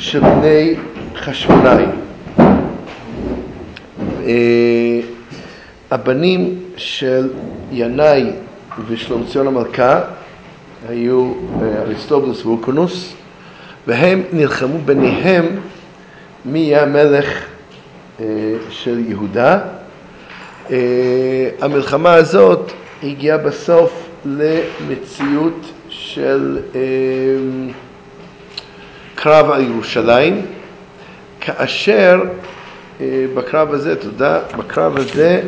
של בני חשמונאי. הבנים של ינאי ושלומציון המלכה היו אריסטובולוס ואורקנוס, והם נלחמו ביניהם מי יהיה המלך של יהודה. המלחמה הזאת הגיעה בסוף למציאות של קרב על ירושלים, כאשר בקרב הזה, בקרב הזה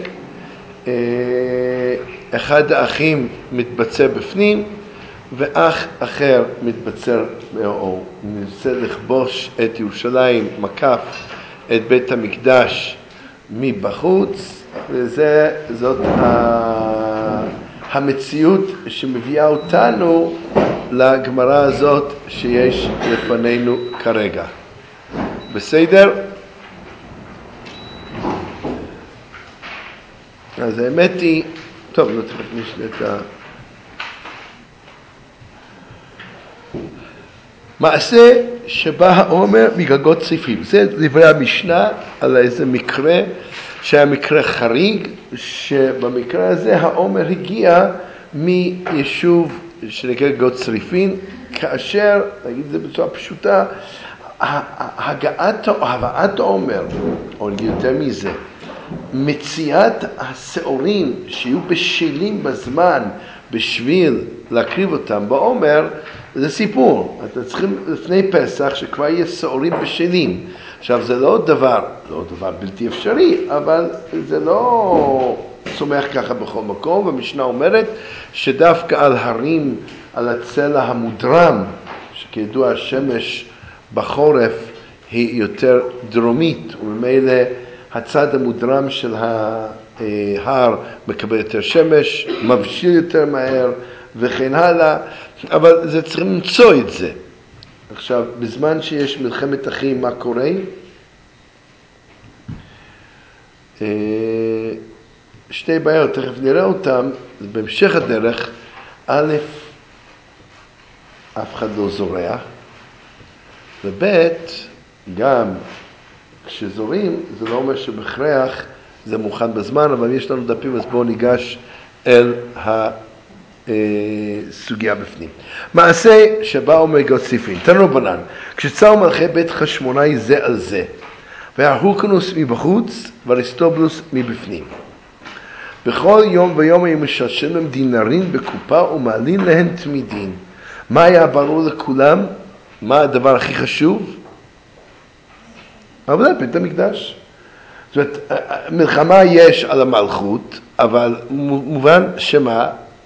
אחד האחים מתבצר בפנים ואח אחר מתבצר או מנסה לכבוש את ירושלים, מקף את בית המקדש מבחוץ, וזאת המציאות שמביאה אותנו לגמרא הזאת שיש לפנינו כרגע. בסדר? אז האמת היא, טוב, לא צריך להכניס את מעשה שבא העומר מגגות צריפים. זה דברי המשנה על איזה מקרה שהיה מקרה חריג, שבמקרה הזה העומר הגיע מיישוב שנקרא גגות צריפין, כאשר, נגיד את זה בצורה פשוטה, הבאת העומר, או יותר מזה, מציאת השעורים שיהיו בשלים בזמן בשביל להקריב אותם בעומר, זה סיפור. אתם צריכים לפני פסח שכבר יהיה שעורים בשלים. עכשיו זה לא דבר בלתי אפשרי, אבל זה לא צומח ככה בכל מקום, והמשנה אומרת שדווקא על הרים, על הצלע המודרם, שכידוע השמש בחורף היא יותר דרומית, וממילא הצד המודרם של ההר מקבל יותר שמש, מבשיל יותר מהר וכן הלאה, אבל זה צריכים למצוא את זה. עכשיו, בזמן שיש מלחמת אחים, מה קורה? שתי בעיות, תכף נראה אותם, בהמשך הדרך. א', אף אחד לא זורע, וב', גם כשזורים, זה לא אומר שבכרח זה מוכן בזמן, אבל יש לנו דפים, אז בואו ניגש אל הסוגיה בפנים. מעשה שבאו מגגות צריפין. תנו רבנן, כשצאו מלכי בית חשמונאי זה על זה, והיה הורקנוס מבחוץ ואריסטובולוס מבפנים. בכל יום ויום היו משלשלים דינרים בקופה ומעלין להן תמידין. מה היה ברור לכולם? מה הדבר הכי חשוב? עבודת בית המקדש. זאת אומרת, מלחמה יש על המלכות, אבל מובן שמה?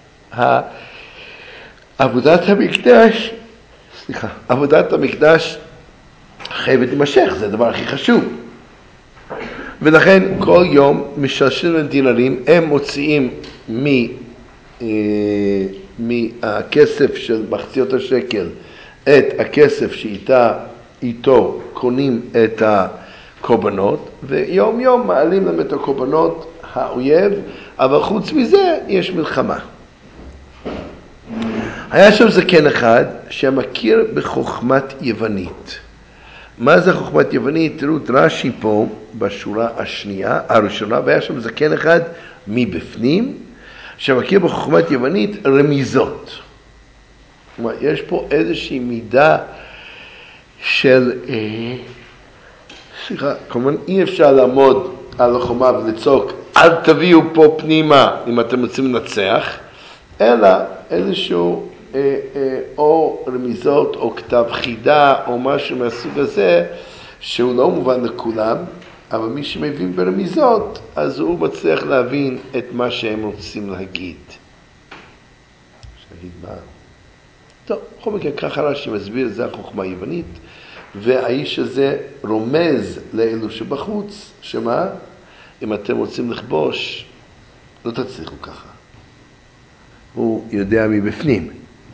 עבודת המקדש חייבת להימשך, זה הדבר הכי חשוב. ולכן כל יום משלשלים דינרים, הם מוציאים מהכסף של מחציות השקל את הכסף שאיתו קונים את הקורבנות, ויום יום מעלים להם את הקורבנות האויב, אבל חוץ מזה יש מלחמה. היה שם זקן אחד שמכיר בחוכמת יוונית. מה זה חוכמת יוונית? תראו את רש"י פה בשורה הראשונה, והיה שם זקן אחד מבפנים שמכיר בחוכמת יוונית רמיזות. כלומר, יש פה איזושהי מידה של, כלומר אי אפשר לעמוד על החומה ולצעוק אל תביאו פה פנימה אם אתם רוצים לנצח, אלא איזשהו או רמיזות או כתב חידה או משהו מהסוג הזה שהוא לא מובן לכולם, אבל מי שמבין ברמיזות אז הוא מצליח להבין את מה שהם רוצים להגיד. להגיד מה? טוב, בכל מקרה ככה רש"י מסביר, זה החוכמה היוונית, והאיש הזה רומז לאלו שבחוץ, שמה? אם אתם רוצים לכבוש, לא תצליחו ככה. הוא יודע מבפנים.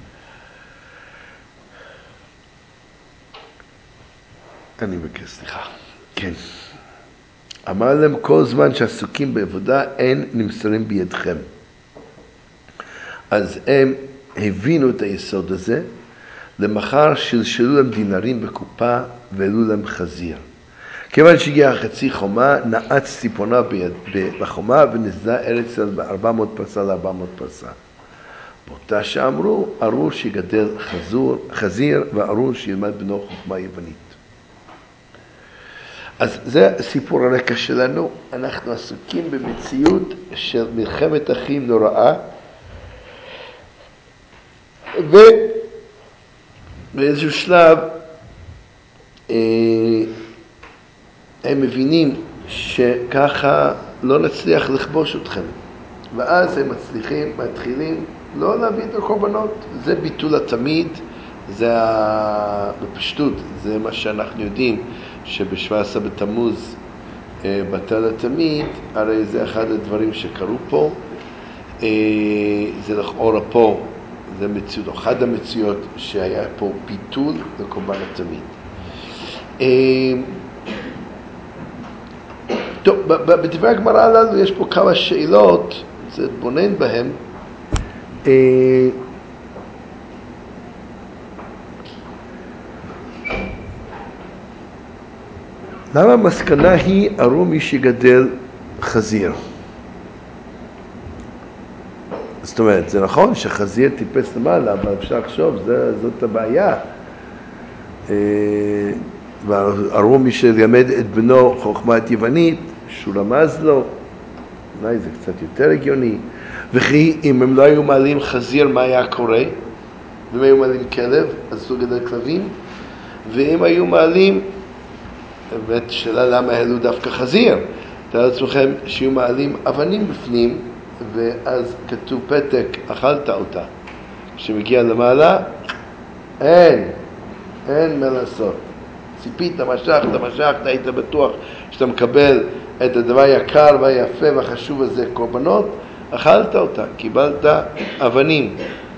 אני מבקש, סליחה. כן. אמר להם, כל זמן שעסוקים בעבודה, אין נמסרים בידכם. אז הם הבינו את היסוד הזה, למחר שלשלו להם דינרים בקופה והעלו להם חזיר. כיוון שהגיעה חצי חומה, נעץ ציפונה בחומה ונזדה ארץ ב-400 פרסה ל-400 פרסה. באותה שאמרו, ארור שיגדל חזיר וארור שילמד בנו חוכמה יוונית. אז זה סיפור הרקע שלנו. אנחנו עסוקים במציאות של מלחמת אחים נוראה, ובאיזשהו שלב הם מבינים שככה לא נצליח לכבוש אתכם. ואז הם מתחילים לא להביא את הקורבנות. זה ביטול התמיד, זה בפשטות, זה מה שאנחנו יודעים, שב-17 בתמוז בטל התמיד, הרי זה אחד הדברים שקרו פה. זה לכאורה פה, זה מציאות, אחד המציאות שהיה פה ביטול לקורבן התמיד. טוב, בדברי הגמרא הללו יש פה כמה שאלות, זה בונן בהם. למה המסקנה היא ארור מי שגדל חזיר? זאת אומרת, זה נכון שחזיר טיפס למעלה, אבל אפשר לחשוב, זאת הבעיה. וארור מי שילמד את בנו חוכמת יוונית, שהוא רמז לו, אולי זה קצת יותר הגיוני. וכי אם הם לא היו מעלים חזיר, מה היה קורה? ואם היו מעלים כלב, אסור גדל כלבים. ואם היו מעלים, באמת שאלה למה העלו דווקא חזיר. תאר לעצמכם שיהיו מעלים אבנים בפנים, ואז כתוב פתק, אכלת אותה. כשמגיע למעלה, אין מה לעשות. ציפית, משכת, היית בטוח שאתה מקבל את הדבר היקר והיפה והחשוב הזה, קורבנות, אכלת אותה, קיבלת אבנים.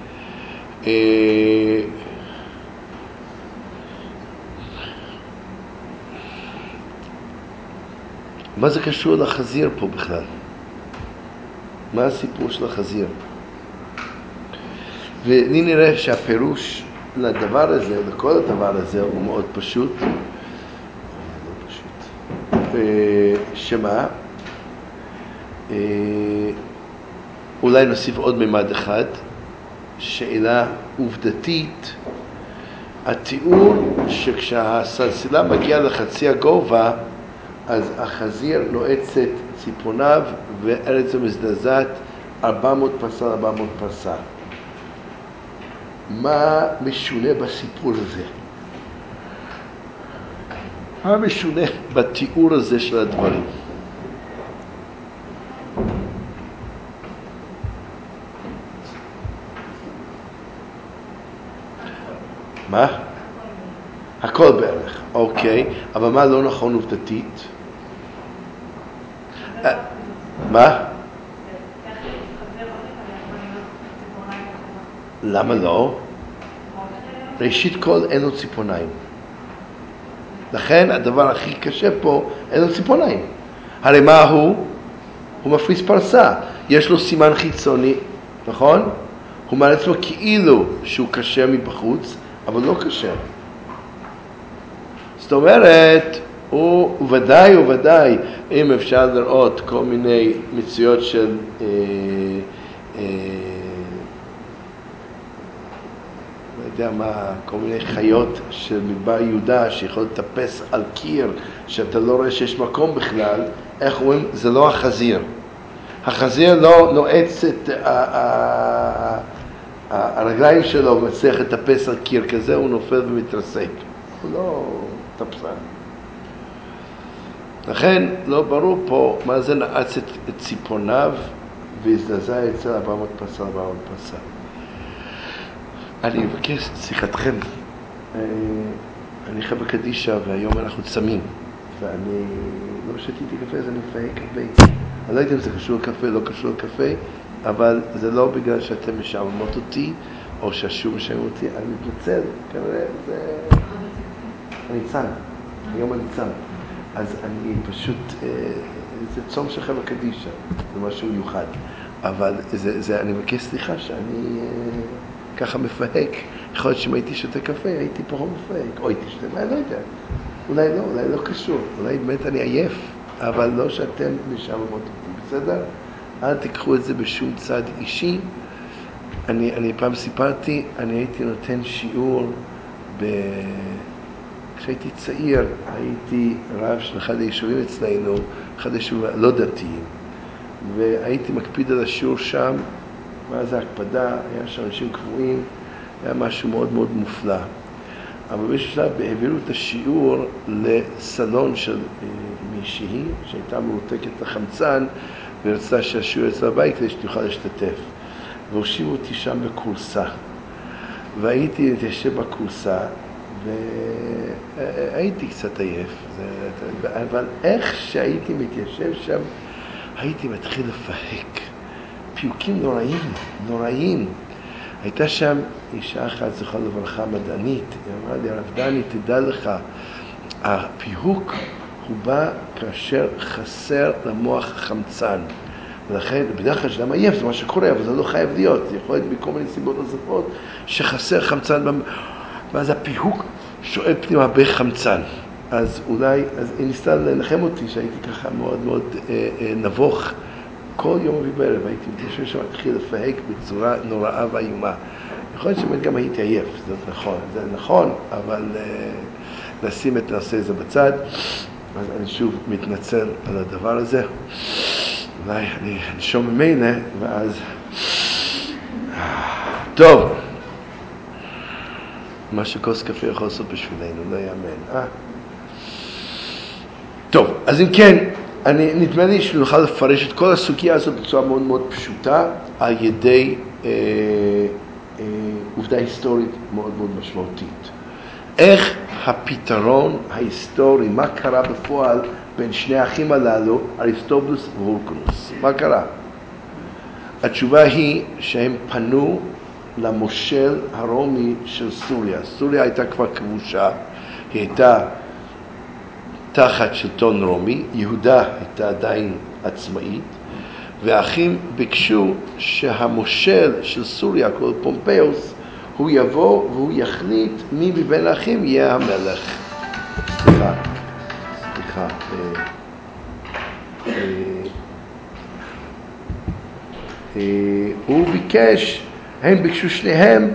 מה זה קשור לחזיר פה בכלל? מה הסיפור של החזיר? ולי נראה שהפירוש לדבר הזה, לכל הדבר הזה, הוא מאוד פשוט. שמה? אולי נוסיף עוד ממד אחד, שאלה עובדתית. התיאור שכשהסלסילה מגיעה לחצי הגובה, אז החזיר נועצת ציפוניו וארץ מזדעזעת 400 פרסה ל-400 פרסה. מה משונה בסיפור הזה? מה משונה בתיאור הזה של הדברים? מה? הכל בערך, אוקיי. אבל מה לא נכון עובדתית? מה? למה לא? ראשית כל אין לו ציפורניים. לכן הדבר הכי קשה פה, אין לו ציפורניים. הרי מה הוא? הוא מפריס פרסה. יש לו סימן חיצוני, נכון? הוא מעלה עצמו כאילו שהוא קשה מבחוץ, אבל לא קשה. זאת אומרת, הוא ודאי, אם אפשר לראות כל מיני מציאות של לא יודע מה, כל מיני חיות של מדבר יהודה שיכול לטפס על קיר שאתה לא רואה שיש מקום בכלל. איך אומרים? זה לא החזיר. החזיר לא נועץ את הרגליים שלו ומצליח לטפס על קיר כזה, הוא נופל ומתרסק. הוא לא טפסן. לכן לא ברור פה מה זה נעץ את ציפוניו והזדעזע אצל 400 פרסה. אני מבקש שיחתכם. אני חי בקדישה והיום אנחנו צמים, ואני לא שתיתי קפה, אז אני מפהק קפה. אני לא יודע אם זה קשור לקפה, לא קשור לקפה, אבל זה לא בגלל שאתם משעממות אותי או שהשום משעמם אותי. אני מתנצל, כנראה אני צם, היום אני צם. אז אני פשוט, זה צום של חי בקדישה, זה משהו מיוחד. אבל אני מבקש סליחה שאני ככה מפהק. יכול להיות שאם הייתי שותה קפה, הייתי פחות מפהק, או הייתי שותה, אני לא יודע. אולי לא קשור, אולי באמת אני עייף, אבל לא שאתם משעממות אותי, בסדר? אל תיקחו את זה בשום צד אישי. אני פעם סיפרתי, אני הייתי נותן שיעור כשהייתי צעיר, הייתי רב של אחד היישובים אצלנו, אחד היישובים לא דתיים, והייתי מקפיד על השיעור שם, ואז ההקפדה, היה שם אנשים קבועים, היה משהו מאוד מאוד מופלא. אבל באיזשהו שלב העבירו את השיעור לסלון של מישהי, שהייתה מרותקת לחמצן, ורצתה שהשיעור אצל הבית כדי שתוכל להשתתף. והושיבו אותי שם בקורסה. והייתי מתיישב בקורסה, והייתי קצת עייף. אבל איך שהייתי מתיישב שם, הייתי מתחיל לפהק. פיוקים נוראים. הייתה שם אישה אחת, זכרה לברכה, מדענית. היא אמרה לי, הרב דני, תדע לך, הפיהוק הוא בא כאשר חסר למוח חמצן. ולכן, בדרך כלל שאדם עייף, זה מה שקורה, אבל זה לא חייב להיות. זה יכול להיות מכל מיני סיבות נוספות שחסר חמצן. ואז הפיהוק שואל פנימה בחמצן. אז היא ניסתה לנחם אותי, שהייתי ככה מאוד מאוד נבוך. כל יום ובערב הייתי מתיישב שם התחיל לפהק בצורה נוראה ואיומה. יכול להיות שבאמת גם הייתי עייף, זה נכון, אבל נשים את הנושא הזה בצד. אז אני שוב מתנצל על הדבר הזה. אולי אני אנשום ממילא, ואז... טוב. מה שכוס קפה יכול לעשות בשבילנו, לא יאמן. טוב, אז אם כן, נדמה לי שנוכל לפרש את כל הסוגיה הזאת בצורה מאוד מאוד פשוטה, על ידי עובדה היסטורית מאוד מאוד משמעותית. איך הפתרון ההיסטורי, מה קרה בפועל בין שני האחים הללו, אריסטובולוס והורקנוס? מה קרה? התשובה היא שהם פנו למושל הרומי של סוריה. סוריה הייתה כבר כבושה, היא הייתה תחת שלטון רומי, יהודה הייתה עדיין עצמאית, והאחים ביקשו שהמושל של סוריה, קוראים פומפיוס, הוא יבוא והוא יחליט מי מבין האחים יהיה המלך. סליחה. הוא ביקש, הם ביקשו שניהם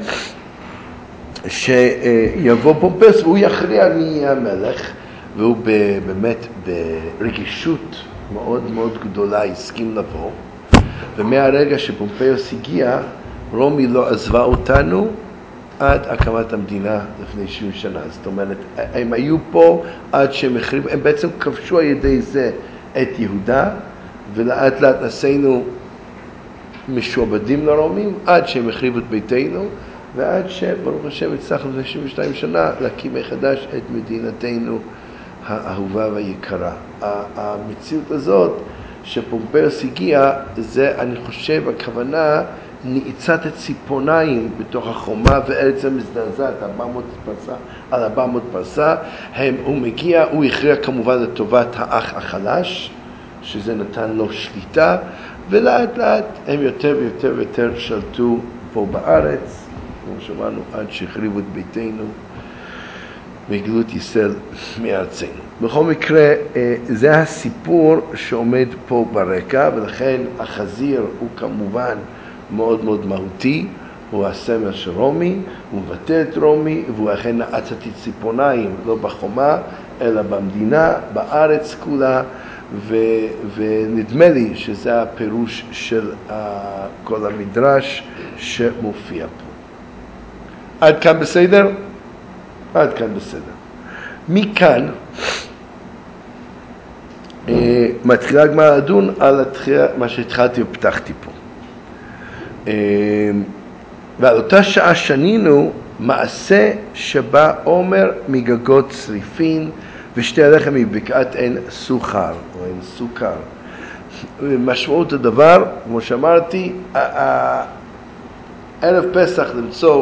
שיבוא פומפיוס והוא יכריע מי יהיה המלך, והוא באמת ברגישות מאוד מאוד גדולה הסכים לבוא. ומהרגע שפומפיוס הגיע, רומי לא עזבה אותנו עד הקמת המדינה לפני 70 שנה. זאת אומרת, הם היו פה עד שהם החריבו, הם בעצם כבשו על ידי זה את יהודה, ולאט לאט נעשינו משועבדים לרומים עד שהם החריבו את ביתנו, ועד שברוך השם הצלחנו לפני 72 שנה להקים מחדש את מדינתנו האהובה והיקרה. המציאות הזאת שפומפיוס הגיע, זה אני חושב הכוונה נעיצת הציפורניים בתוך החומה וארץ המזדעזעת, 400 פרסה. הוא מגיע, הוא הכריע כמובן לטובת האח החלש, שזה נתן לו שליטה, ולאט לאט הם יותר ויותר ויותר שלטו פה בארץ, כמו שאמרנו, עד שהחריבו את ביתנו והגלו את ישראל מארצנו. בכל מקרה, זה הסיפור שעומד פה ברקע, ולכן החזיר הוא כמובן מאוד מאוד מהותי, הוא הסמל של רומי, הוא מבטא את רומי, והוא אכן נעץ את הציפורניים, לא בחומה, אלא במדינה, בארץ כולה, ונדמה לי שזה הפירוש של כל המדרש שמופיע פה. עד כאן בסדר? עד כאן בסדר. מכאן מתחילה הגמרא לדון על מה שהתחלתי ופתחתי פה. ועל אותה שעה שנינו מעשה שבא עומר מגגות צריפין ושתי הלחם מבקעת עין סוכר או עין סוכר. משמעות הדבר, כמו שאמרתי, ערב פסח למצוא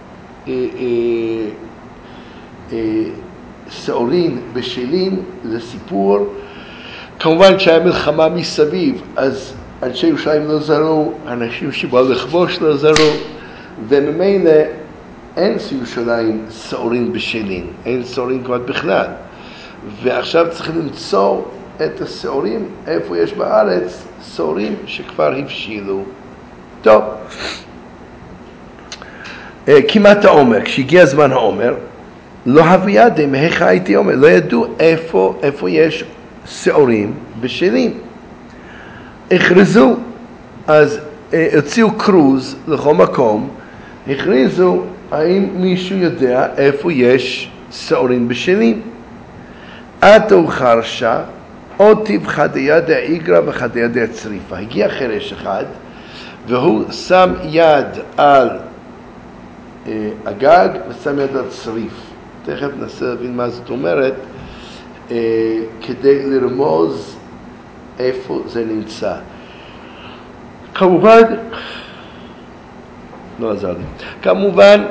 שעורין בשלין, זה סיפור. כמובן כשהיה מלחמה מסביב, אז אנשי ירושלים לא זרו, אנשים שבאו לכבוש לא זרו, וממילא אין בירושלים שעורים בשלים, אין שעורים כמעט בכלל. ועכשיו צריך למצוא את השעורים, איפה יש בארץ שעורים שכבר הבשילו. טוב, כמעט העומר, כשהגיע זמן העומר, לא הביאה די מהיכא הייתי עומר, לא ידעו איפה יש שעורים בשלים. הכריזו, אז הוציאו קרוז לכל מקום, הכריזו האם מישהו יודע איפה יש שעורים בשלים. עתו חרשה, או טיב חדיה דה איגרא וחדיה דה צריפה. הגיע חרש אחד, והוא שם יד על הגג ושם יד על צריף. תכף ננסה להבין מה זאת אומרת, כדי לרמוז איפה זה נמצא. כמובן, לא עזר לי. כמובן,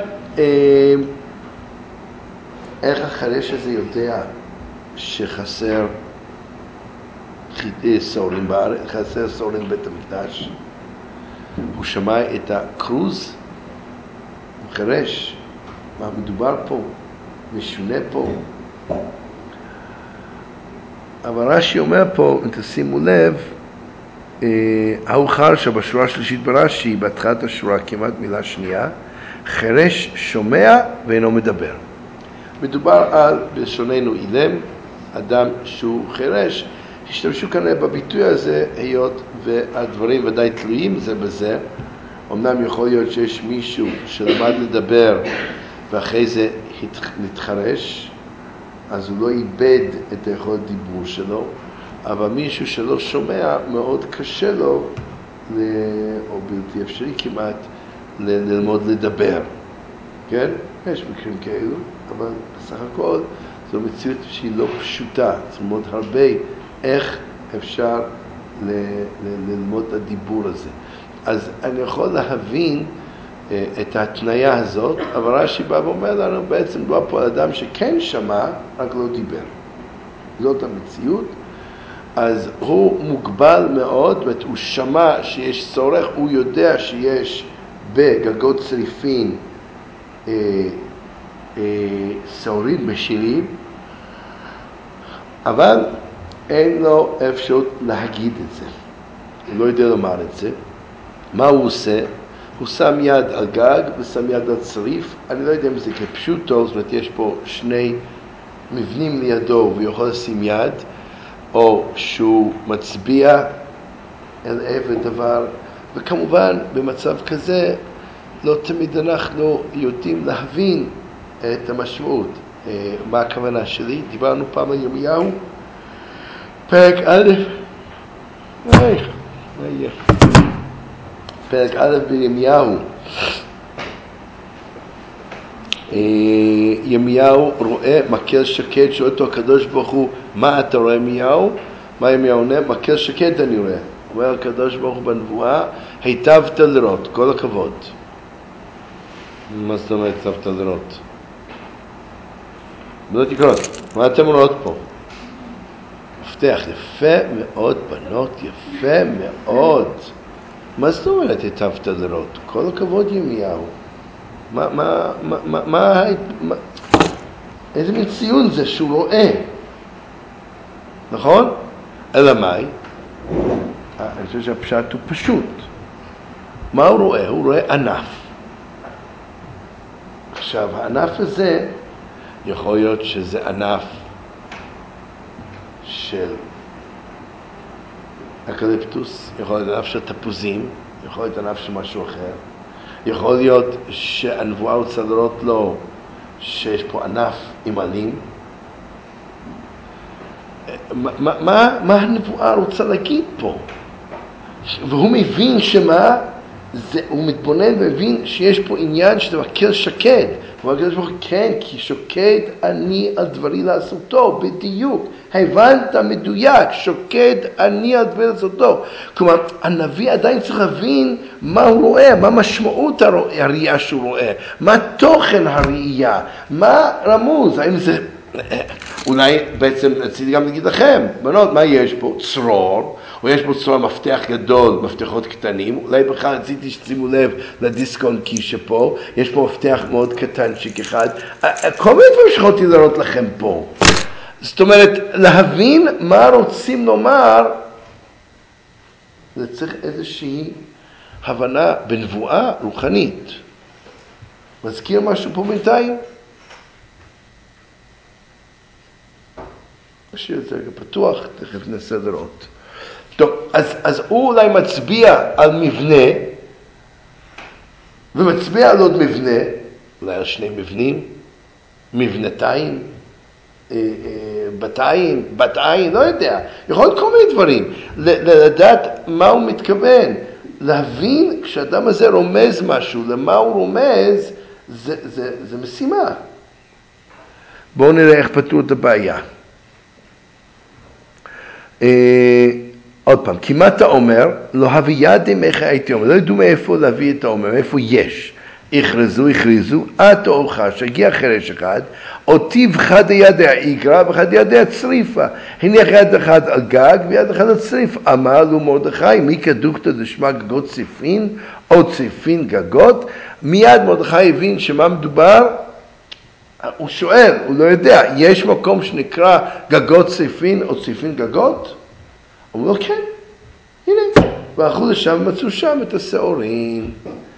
איך החרש הזה יודע שחסר שעורים בארץ, חסר שעורים בית המקדש? הוא שמע את הקרוז, הוא חרש, מה מדובר פה? משונה פה. אבל רש"י אומר פה, אם תשימו לב, ההוא חרשה בשורה השלישית ברש"י, בהתחלת השורה כמעט מילה שנייה, חרש שומע ואינו מדבר. מדובר על, בלשוננו אילם, אדם שהוא חרש. השתמשו כנראה בביטוי הזה, היות והדברים ודאי תלויים זה בזה. אמנם יכול להיות שיש מישהו שלמד לדבר ואחרי זה נתחרש, אז הוא לא איבד את היכולת דיבור שלו, אבל מישהו שלא שומע מאוד קשה לו, או בלתי אפשרי כמעט, ללמוד לדבר. כן? יש מקרים כאלו, אבל בסך הכל זו מציאות שהיא לא פשוטה. זאת אומרת הרבה איך אפשר ללמוד את הדיבור הזה. אז אני יכול להבין את ההתניה הזאת, אבל רש"י בא ואומר לנו בעצם לא פה על אדם שכן שמע, רק לא דיבר. זאת המציאות. אז הוא מוגבל מאוד, הוא שמע שיש צורך, הוא יודע שיש בגגות צריפין שעורים בשלים, אבל אין לו אפשרות להגיד את זה. הוא לא יודע לומר את זה. מה הוא עושה? הוא שם יד על גג ושם יד על צריף. אני לא יודע אם זה כפשוטו, זאת אומרת יש פה שני מבנים לידו והוא יכול לשים יד, או שהוא מצביע אל עבר דבר. וכמובן במצב כזה לא תמיד אנחנו יודעים להבין את המשמעות. מה הכוונה שלי? דיברנו פעם על ירמיהו, פרק א', פרק א' בירמיהו. ירמיהו רואה מקל שקט, שואל אותו הקדוש ברוך הוא, מה אתה רואה ירמיהו? מה ירמיהו עונה? מקל שקט אני רואה. אומר הקדוש ברוך הוא בנבואה, היטבת לראות, כל הכבוד. מה זאת אומרת היטבת לראות? בנות יקרות, מה אתם רואות פה? מפתח, יפה מאוד בנות, יפה מאוד. מה זאת אומרת היטבת לראות? כל הכבוד ירמיהו. איזה מין ציון זה שהוא רואה? נכון? אלא מאי? אני חושב שהפשט הוא פשוט. מה הוא רואה? הוא רואה ענף. עכשיו, הענף הזה יכול להיות שזה ענף של אקליפטוס, יכול להיות ענף של תפוזים, יכול להיות ענף של משהו אחר. יכול להיות שהנבואה רוצה לראות לו שיש פה ענף עם עלים. מה הנבואה רוצה להגיד פה? והוא מבין שמה? הוא מתבונן ומבין שיש פה עניין שזה מקל שקד. הוא אומר, כן, כי שוקד אני על דברי לעשותו, בדיוק. הבנת מדויק, שוקד אני על דברי לעשותו. כלומר, הנביא עדיין צריך להבין מה הוא רואה, מה משמעות הראייה שהוא רואה, מה תוכן הראייה, מה רמוז, האם זה אולי בעצם רציתי גם להגיד לכם, בנות, מה יש פה? צרור, או יש פה צרור מפתח גדול, מפתחות קטנים, אולי בכלל רציתי שתשימו לב לדיסק-און קי שפה, יש פה מפתח מאוד קטנצ'יק אחד, כל מיני דברים שיכולתי לראות לכם פה. זאת אומרת, להבין מה רוצים לומר, זה צריך איזושהי הבנה בנבואה רוחנית. מזכיר משהו פה בינתיים? נשאיר את זה רגע פתוח, תכף ננסה לראות. טוב, אז הוא אולי מצביע על מבנה, ומצביע על עוד מבנה, אולי על שני מבנים, מבנתיים, בת עין, לא יודע, יכול להיות כל מיני דברים, לדעת מה הוא מתכוון, להבין כשאדם הזה רומז משהו, למה הוא רומז, זה משימה. בואו נראה איך פתרו את הבעיה. עוד פעם, כמעט האומר, לא הביא ידים איך הייתי אומר, לא ידעו מאיפה להביא את האומר, מאיפה יש. הכריזו, עד אורחש, הגיע חרש אחד, אותיב חד ידי האיגרא וחד ידי הצריפה. הניח יד אחד על גג ויד אחד על צריף. אמר לו מרדכי, מי כדוקתא דשמע גגות ציפין או ציפין גגות? מיד מרדכי הבין שמה מדובר? הוא שואל, הוא לא יודע, יש מקום שנקרא גגות ציפין או ציפין גגות? הוא אומר, כן, הנה, והלכו לשם ומצאו שם את השעורים.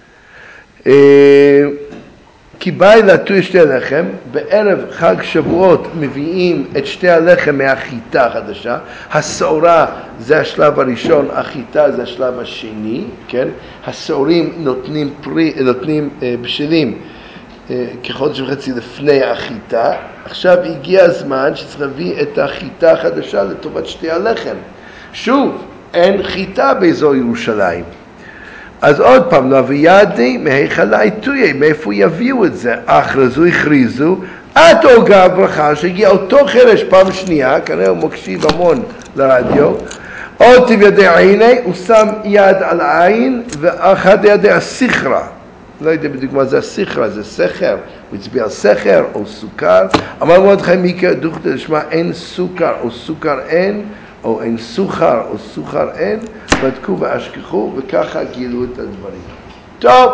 כי באי להטוי שתי הלחם, בערב חג שבועות מביאים את שתי הלחם מהחיטה החדשה, השעורה זה השלב הראשון, החיטה זה השלב השני, כן? השעורים נותנים בשלים כחודש וחצי לפני החיטה, עכשיו הגיע הזמן שצריך להביא את החיטה החדשה לטובת שתי הלחם. שוב, אין חיטה באזור ירושלים. אז עוד פעם, לא הביא ידי מהיכל העיתוי, מאיפה יביאו את זה? הכריזו, עד אוגה הברכה, שהגיע אותו חרש פעם שנייה, כנראה הוא מקשיב המון לרדיו, עוד ידי עיני, הוא שם יד על העין, ואחד ידי הסיכרה. לא יודע בדיוק מה זה הסיכרה, זה סכר, הוא הצביע על סכר או סוכר. אמר מרדכי מיקרא דוכתא דשמע אין סוכר או סוכר אין, או אין סוכר או סוכר אין, בדקו והשכחו, וככה גילו את הדברים. טוב,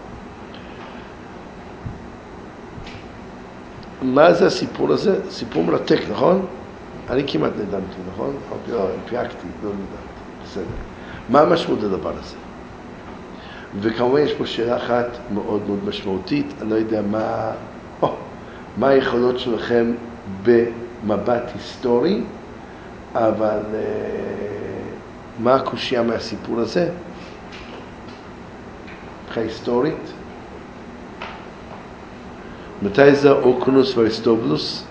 מה זה הסיפור הזה? סיפור מרתק, נכון? אני כמעט נדמתי, נכון? לא, פייקתי, לא נדמתי, בסדר. מה המשמעות לדבר הזה? וכמובן יש פה שאלה אחת מאוד מאוד משמעותית, אני לא יודע מה היכולות שלכם במבט היסטורי, אבל מה הקושיה מהסיפור הזה? מבחינה היסטורית? מתי זה אוקונוס ואריסטובולוס?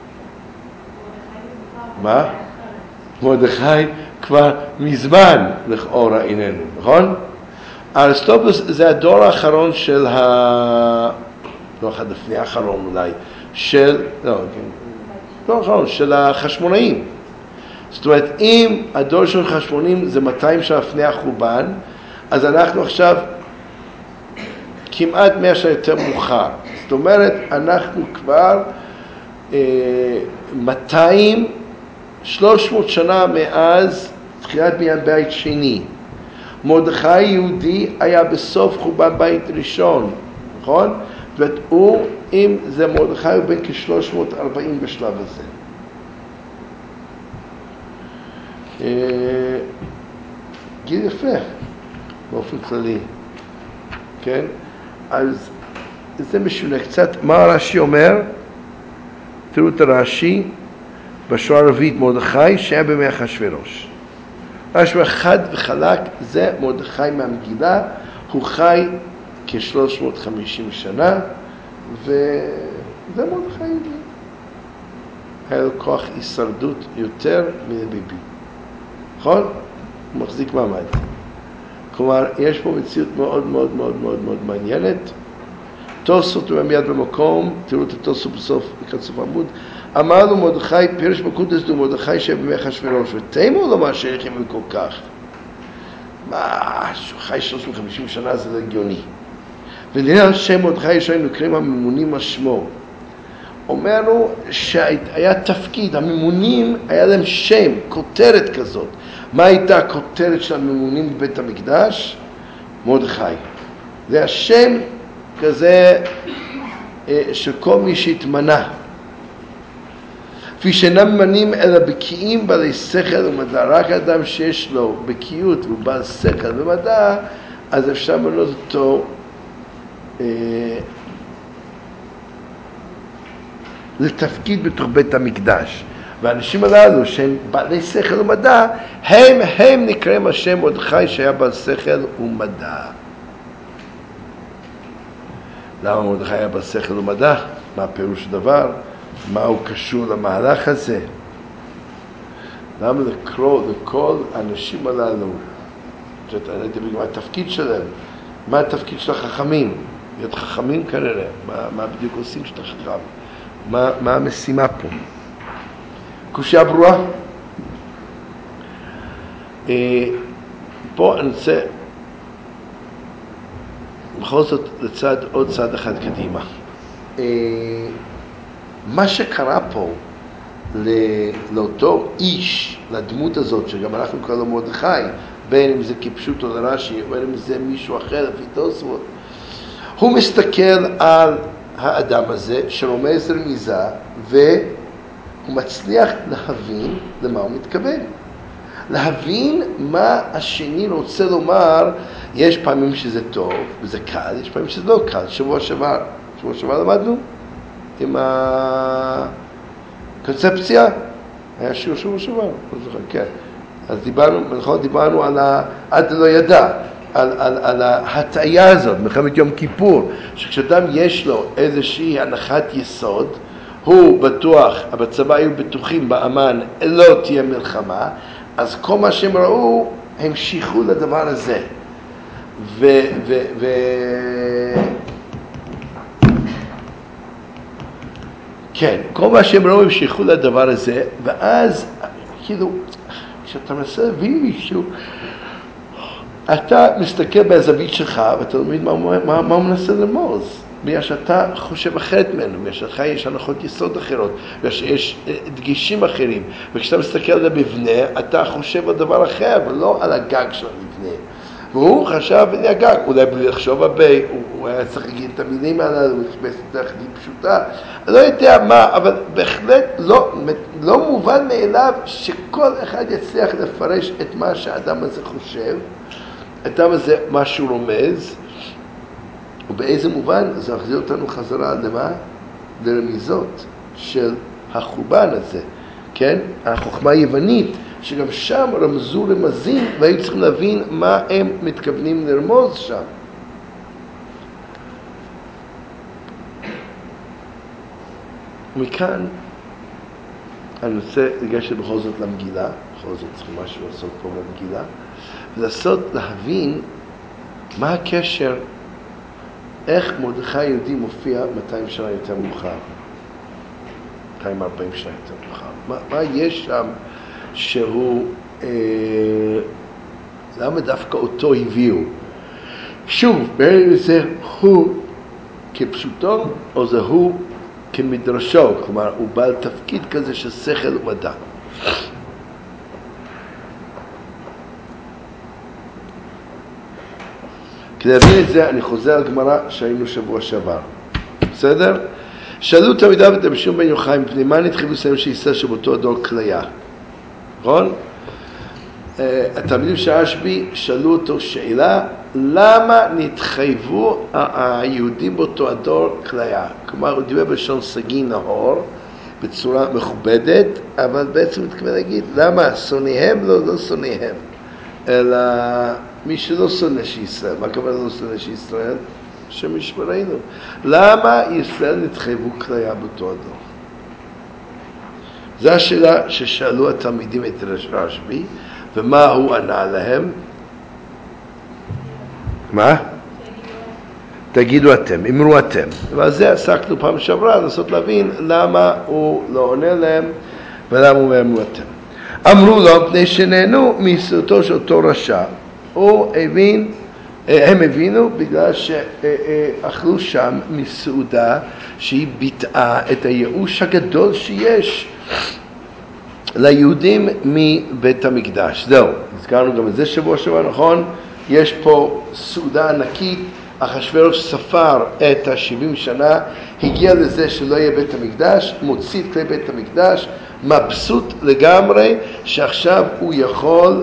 מה? מרדכי כבר מזמן לכאורה איננו, נכון? אריסטובולוס זה הדור האחרון של לא אחד לפני האחרון אולי, דור האחרון של החשמונאים. זאת אומרת, אם הדור של החשמונאים זה 200 שנה לפני החורבן, אז אנחנו עכשיו כמעט 100 שנה יותר מאוחר. זאת אומרת, אנחנו כבר 300 שנה מאז תחילת בניין בית שני. מרדכי יהודי היה בסוף חורבן בית ראשון, נכון? זאת אומרת, אם זה מרדכי הוא בין כ-340 בשלב הזה. גיל יפה, באופן כללי, כן? אז זה משונה קצת. מה הרש"י אומר? תראו את הרש"י בשורה הרביעית, מרדכי שהיה בימי אחשוורוש. רש"י חד וחלק, זה מרדכי מהמגילה, הוא חי כ-350 שנה, וזה מרדכי יהודי. היה לו כוח הישרדות יותר מביבי. נכון? הוא מחזיק מעמד. כלומר, יש פה מציאות מאוד מאוד מאוד מאוד מאוד מעניינת. תוספות מיד במקום, תראו את התוספות בסוף, לקראת סוף העמוד. אמר לו מרדכי, פירש בקודש דו מרדכי שבימי אחשוורוש, ותאמו לו מה שייכים כל כך. מה, שהוא חי 350 שנה זה לא הגיוני. ונראה שם מרדכי ישרים נקראים הממונים על שמו. אומרנו שהיה תפקיד, הממונים היה להם שם, כותרת כזאת. מה הייתה הכותרת של הממונים בבית המקדש? מרדכי. זה השם כזה של כל מי שהתמנה. כפי שאינם ממנים אלא בקיאים בעלי שכל ומדע. רק אדם שיש לו בקיאות והוא בעל שכל ומדע, אז אפשר למנות אותו לתפקיד בתוך בית המקדש. והאנשים הללו שהם בעלי שכל ומדע, הם נקראים השם מרדכי שהיה בעל שכל ומדע. למה מרדכי היה בעל שכל ומדע? מה הפירוש הדבר? מה הוא קשור למהלך הזה? למה לקרוא לכל האנשים הללו? אני הייתי בגלל מה התפקיד שלהם? מה התפקיד של החכמים? להיות חכמים כנראה. מה בדיוק עושים שאתה חכם? מה המשימה פה? קושיה ברורה? פה אני רוצה בכל זאת לצד עוד צד אחד קדימה. מה שקרה פה לאותו איש, לדמות הזאת, שגם אנחנו קוראים לו מרדכי, בין אם זה כפשוט או לרש"י, בין אם זה מישהו אחר, לפי תוספות, הוא מסתכל על האדם הזה שרומז רמיזה, והוא מצליח להבין למה הוא מתכוון. להבין מה השני רוצה לומר. יש פעמים שזה טוב וזה קל, יש פעמים שזה לא קל. שבוע שעבר למדנו עם הקונספציה, היה שיעור שבוע שעבר, לא זוכר, כן. אז דיברנו על עד לא ידע, על ההטעיה הזאת, מלחמת יום כיפור, שכשאדם יש לו איזושהי הנחת יסוד, הוא בטוח, בצבא היו בטוחים באמן, לא תהיה מלחמה, אז כל מה שהם ראו, הם שייכו לדבר הזה. כן, כל מה שהם ראו, הם שייכו לדבר הזה, ואז, כאילו, כשאתה מנסה להבין מישהו, אתה מסתכל בהזווית שלך, ואתה מבין מה הוא מנסה לרמוז. בגלל שאתה חושב אחרת ממנו, בגלל שלך יש הנחות יסוד אחרות, בגלל שיש דגישים אחרים. וכשאתה מסתכל על המבנה, אתה חושב על דבר אחר, ולא על הגג של המבנה. והוא חשב על הגג, אולי בלי לחשוב הרבה, הוא היה צריך להגיד את המילים האלה, הוא חשב דרך די פשוטה. אני לא יודע מה, אבל בהחלט לא מובן מאליו שכל אחד יצליח לפרש את מה שהאדם הזה חושב, האדם הזה מה שהוא רומז, ובאיזה מובן זה מחזיר אותנו חזרה למה? לרמיזות של החורבן הזה, כן? החוכמה היוונית, שגם שם רמזו רמזים, והיו צריכים להבין מה הם מתכוונים לרמוז שם. ומכאן אני רוצה לגשת בכל זאת למגילה, בכל זאת צריכים משהו לעשות פה במגילה, להבין מה הקשר, איך מרדכי היהודי מופיע 200 שנה יותר מאוחר, 240 שנה יותר מאוחר. מה יש שם שהוא, למה דווקא אותו הביאו? שוב, בין זה הוא כפשוטו, או זה הוא כמדרשו, כלומר, הוא בעל תפקיד כזה של שכל ומדע. כדי להבין את זה, אני חוזר על גמרא שהיינו שבוע שעבר. בסדר? שאלו תלמידיו את רבי שמעון בן יוחאי, מפני מה נתחייבו שרים של ישראל שבאותו הדור כליה? נכון? התלמידים של רשב"י שאלו אותו שאלה, למה נתחייבו היהודים באותו הדור כליה? כלומר, הוא דיבר בלשון סגי נהור, בצורה מכובדת, אבל בעצם מתכוון להגיד, למה שונאיהם לא שונאיהם, אלא מי שלא שונא שישראל. מה הכוונה לא שונא שישראל? השם ישמרנו. למה ישראל נתחייבו כליה באותו הדור? זו השאלה ששאלו התלמידים את רשב"י, ומה הוא ענה להם? מה? תגידו אתם, אמרו אתם. ועל זה עסקנו פעם שעברה, לנסות להבין למה הוא לא עונה להם, ולמה הוא אמרו אתם. אמרו לו, פני שנהנו מיסודו של אותו רשע, הוא הבין הם הבינו בגלל שאכלו שם מסעודה שהיא ביטאה את הייאוש הגדול שיש ליהודים מבית המקדש. זהו, הזכרנו גם את זה שבוע שעבר, נכון? יש פה סעודה ענקית, אחשוורוש ספר את ה-70 שנה, הגיע לזה שלא יהיה בית המקדש, מוציא את כלי בית המקדש, מבסוט לגמרי, שעכשיו הוא יכול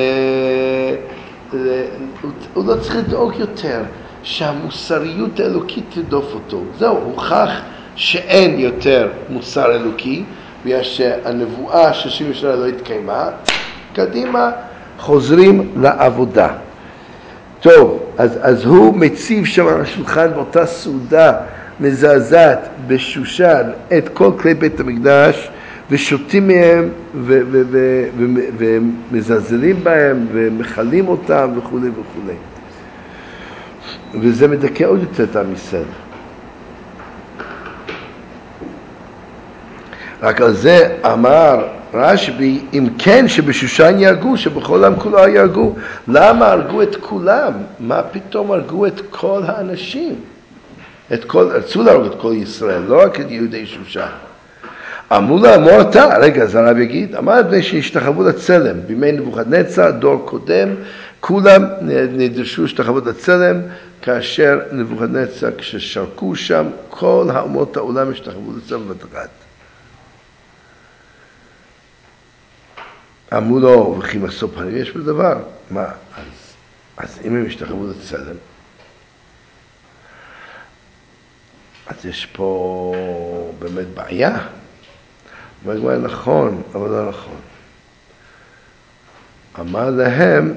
הוא לא צריך לדאוג יותר שהמוסריות האלוקית תרדוף אותו. זהו, הוכח שאין יותר מוסר אלוקי, בגלל שהנבואה של 70 שנה לא התקיימה. קדימה, חוזרים לעבודה. טוב, אז הוא מציב שם על השולחן באותה סעודה מזעזעת בשושן את כל כלי בית המקדש, ושותים מהם ומזלזלים בהם ומחלים אותם וכו' וכו'. וזה מדכא עוד יותר את עם ישראל. רק על זה אמר רשב"י, אם כן שבשושן יהרגו, שבכל העם כולו יהרגו. למה הרגו את כולם? מה פתאום הרגו את כל האנשים? רצו להרוג את כל ישראל, לא רק את יהודי שושן. אמרו לה, אמור אתה, רגע, אז הרב יגיד, אמר בני שהשתחוו לצלם, בימי נבוכדנצר, דור קודם, כולם נדרשו להשתחוות לצלם, כאשר נבוכדנצר, כששרקו שם, כל האומות העולם השתחוו לצלם בדרגת. אמרו לו, וכי משוא פנים יש בדבר? מה, אז אם הם השתחוו לצלם, אז יש פה באמת בעיה. הוא אומר, נכון, אבל לא נכון. אמר להם,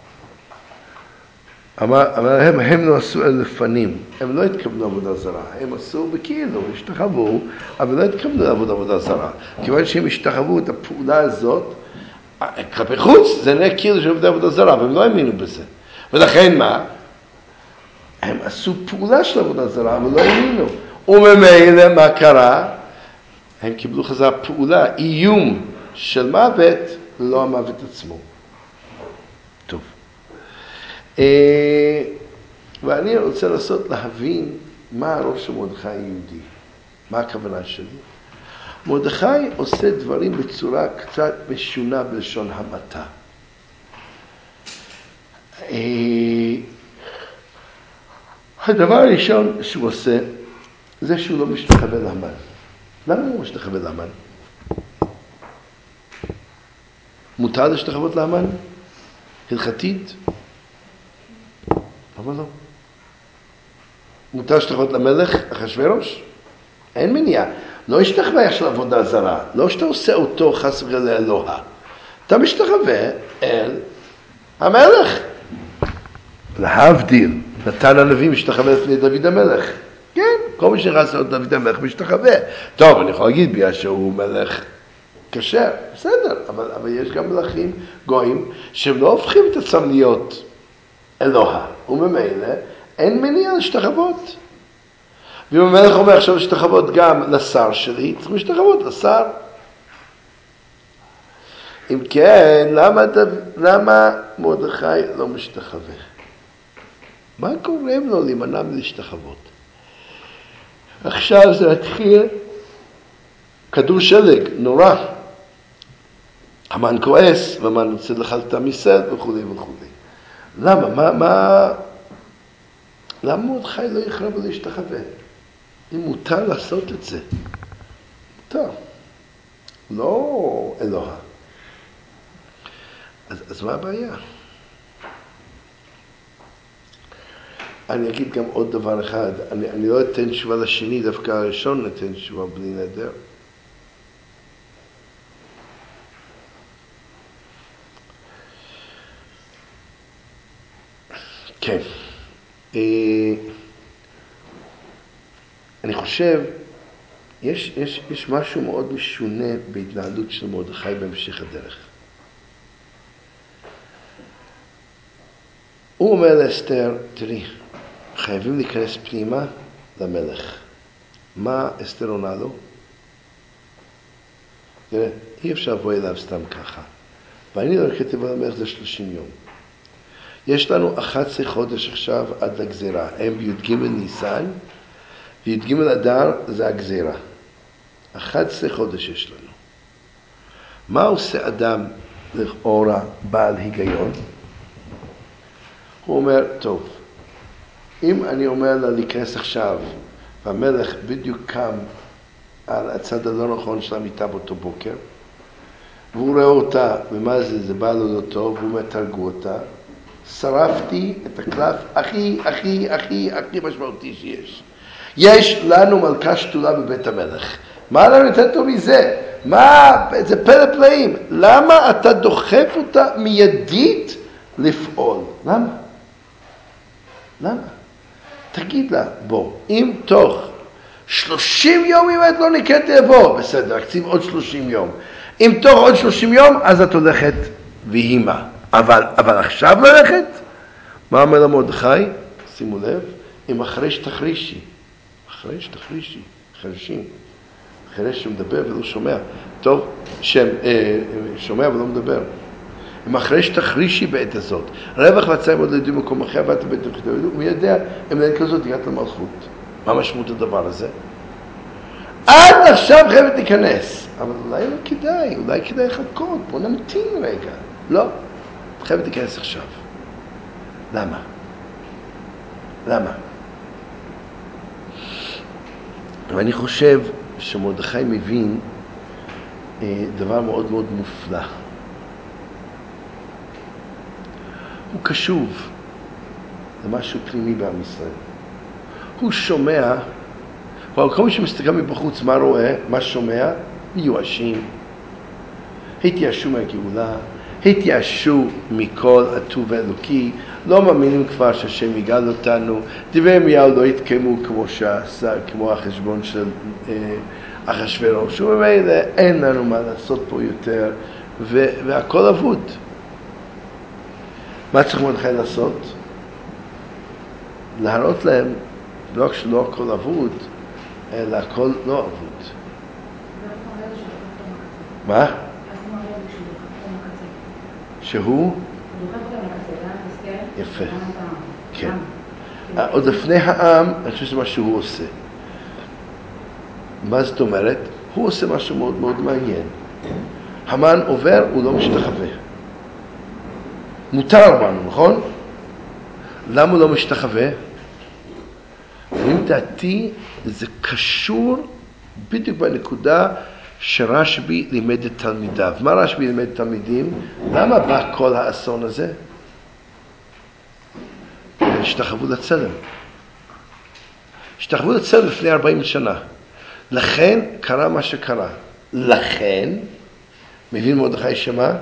הם לא עשו לפנים, הם לא התכוונו עבודה זרה, הם עשו בכאילו, השתחוו, אבל לא התכוונו לעבוד עבודה זרה. כיוון שהם השתחוו את הפעולה הזאת, כלפי חוץ, זה נראה כאילו שעובדי עבודה זרה, והם לא האמינו בזה. ולכן מה? הם עשו פעולה של עבודה זרה, אבל לא האמינו. וממילא מה קרה? הם קיבלו חזרה פעולה, איום של מוות, לא המוות עצמו. טוב. ואני רוצה להבין מה הראש של מרדכי היהודי. מה הכוונה שלי? מרדכי עושה דברים בצורה קצת משונה בלשון המעטה. הדבר הראשון שהוא עושה, זה שהוא לא משתחווה להמן. למה הוא משתחווה להמן? מותר להשתחוות להמן? הלכתית? למה לא? מותר להשתחוות למלך אחשוורוש? אין מניעה. לא השתחווה של עבודה זרה. לא שאתה עושה אותו חס וחלילה לאלוה. אתה משתחווה אל המלך. להבדיל, נתן הנביא משתחווה לפני דוד המלך. כן, כל מי שנכנס לדוד המלך משתחווה. טוב, אני יכול להגיד בגלל שהוא מלך כשר, בסדר, אבל יש גם מלכים גויים שהם לא הופכים את עצמם להיות אלוה, וממילא אין מניעה להשתחוות. ואם המלך אומר עכשיו להשתחוות גם לשר שלי, צריך להשתחוות לשר. אם כן, למה מרדכי לא משתחווה? מה גורם לו להימנע מלהשתחוות? עכשיו זה התחיל כדור שלג, נורא. המן כועס, והמן רוצה לחלט את עם ישראל וכו' וכו'. למה? למה מרדכי לא יחרב להשתחווה? אם מותר לעשות את זה. מותר. לא אלוה. אז מה הבעיה? אני אגיד גם עוד דבר אחד. אני לא אתן תשובה לשני, דווקא הראשון נתן תשובה בלי נדר. כן. אני חושב, יש משהו מאוד משונה בהתנהלות של מרדכי בהמשך הדרך. הוא אומר לאסתר, תראי, חייבים להיכנס פנימה למלך. מה אסתר עונה לו? תראה, אי אפשר לבוא אליו סתם ככה. ואני לא הכתב על המלך זה 30 יום. יש לנו 11 חודש עכשיו עד לגזירה. הם בי"ג ניסן, וי"ג אדר זה הגזירה. 11 חודש יש לנו. מה עושה אדם לכאורה בעל היגיון? הוא אומר, טוב, אם אני אומר לה להיכנס עכשיו, והמלך בדיוק קם על הצד הלא נכון של המיטה באותו בוקר, והוא רואה אותה, ומה זה, זה בא לו לא טוב, והוא מתרגו אותה, שרפתי את הקלף הכי משמעותי שיש. יש לנו מלכה שתולה בבית המלך. מה לנו יותר טוב מזה? מה? זה פלא פלאים. למה אתה דוחף אותה מיידית לפעול? למה? תגיד לה, בוא, אם תוך 30 יום אם את לא נקראת לבוא, בסדר, נקציב עוד 30 יום. אם תוך עוד 30 יום, אז את הולכת והימה. אבל עכשיו ללכת? מה אומר למרדכי? שימו לב, אם אחרי שתחרישי, חרשים, חרש שמדבר ולא שומע, טוב, שומע ולא מדבר. אם אחרי שתחרישי בעת הזאת, רווח ועצה מאוד לידעו מקום אחר, ואתה בית וכתבו, מי יודע, אם אין כזאת הגעת למלכות. מה משמעות הדבר הזה? עד עכשיו חייבת להיכנס. אבל אולי לא כדאי, אולי כדאי לחכות, בוא נמתין רגע. לא, חייבת להיכנס עכשיו. למה? ואני חושב שמרדכי מבין דבר מאוד מאוד מופלא. הוא קשוב למשהו פנימי בעם ישראל. הוא שומע, כל מי שמסתכל מבחוץ, מה רואה, מה שומע? מיואשים, התייאשו מהגאולה, התייאשו מכל הטוב האלוקי, לא מאמינים כבר שהשם יגאל אותנו, דברי ירמיהו לא יתקיימו כמו החשבון של אחשוורוש, וממילא אין לנו מה לעשות פה יותר, והכל אבוד. מה צריך מרדכי לעשות? להראות להם, לא רק שלא הכל אבוד, אלא הכל לא אבוד. מה? שהוא? יפה. כן. עוד לפני העם, אני חושב שזה מה שהוא עושה. מה זאת אומרת? הוא עושה משהו מאוד מאוד מעניין. המן עובר, הוא לא משתחווה. מותר לנו, נכון? למה הוא לא משתחווה? אם דעתי, זה קשור בדיוק בנקודה שרשב"י לימד את תלמידיו. מה רשב"י לימד את תלמידים? למה בא כל האסון הזה? השתחוו לצלם. השתחוו לצלם לפני 40 שנה. לכן קרה מה שקרה. לכן, מבין מרדכי שמה?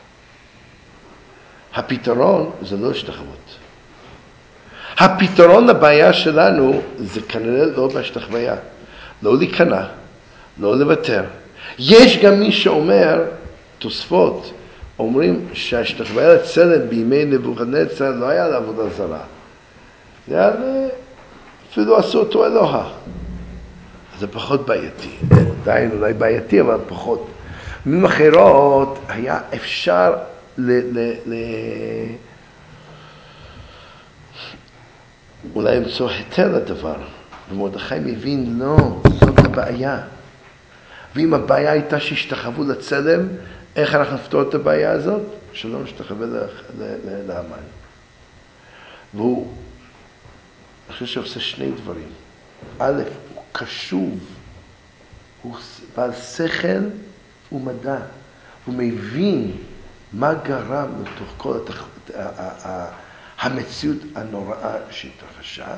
הפתרון זה לא השתחוות. הפתרון לבעיה שלנו זה כנראה לא בהשתחוויה. לא להיכנע, לא לוותר. יש גם מי שאומר, תוספות, אומרים שההשתחוויה לצלם בימי נבוכדנצר לא היה לעבודה זרה. זה היה, אפילו עשו אותו אלוה. זה פחות בעייתי. עדיין אולי בעייתי, אבל פחות. במילים אחרות היה אפשר אולי למצוא היתר לדבר. ומרדכי מבין, לא, זאת הבעיה. ואם הבעיה הייתה שהשתחוו לצלם, איך אנחנו נפתור את הבעיה הזאת? שלא נשתחווה להמן. והוא, אני חושב שעושה שני דברים. א', הוא קשוב, הוא בעל שכל ומדע. הוא מבין מה גרם לתוך כל המציאות הנוראה שהתרחשה.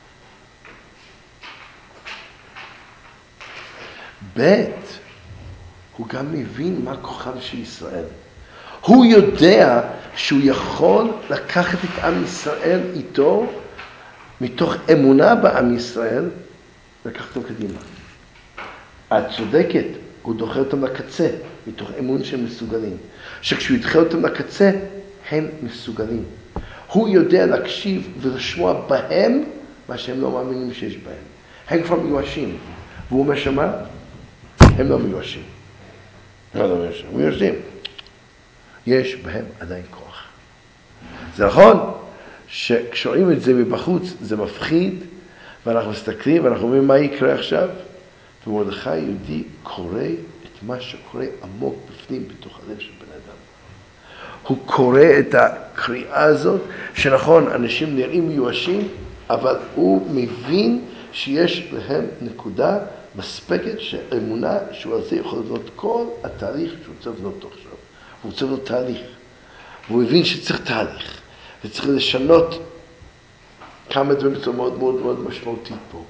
ב', הוא גם מבין מה כוחם של ישראל. הוא יודע שהוא יכול לקחת את עם ישראל איתו, מתוך אמונה בעם ישראל, לקחת אותו קדימה. את צודקת, הוא דוחה אותם לקצה, מתוך אמון שהם מסוגלים. שכשהוא ידחה אותם לקצה, הם מסוגלים. הוא יודע להקשיב ולשמוע בהם מה שהם לא מאמינים שיש בהם. הם כבר מיואשים. והוא אומר שמה? הם לא מיואשים. הם מיואשים. יש בהם עדיין כוח. זה נכון שכשרואים את זה מבחוץ זה מפחיד, ואנחנו מסתכלים ואנחנו אומרים מה יקרה עכשיו, ומרדכי יהודי קורא את מה שקורה עמוק בפנים בתוך הלב של בן אדם. הוא קורא את הקריאה הזאת, שנכון, אנשים נראים מיואשים, אבל הוא מבין שיש להם נקודה מספקת של אמונה שהוא על זה יכול לבנות כל התהליך שהוא רוצה לבנות אותו עכשיו. הוא רוצה לבנות תהליך. והוא מבין שצריך תהליך, וצריך לשנות כמה דברים בצורה מאוד מאוד מאוד משמעותית פה.